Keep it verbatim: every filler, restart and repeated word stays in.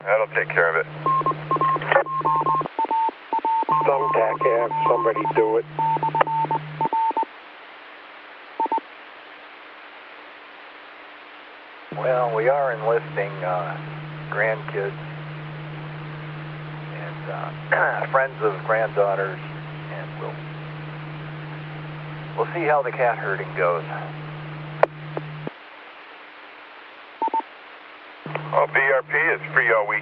That'll take care of it. Thumbtack, have somebody do it. Well, we are enlisting uh, grandkids and uh, friends of granddaughters, and we'll we'll see how the cat herding goes. Oh, B R P is free all week.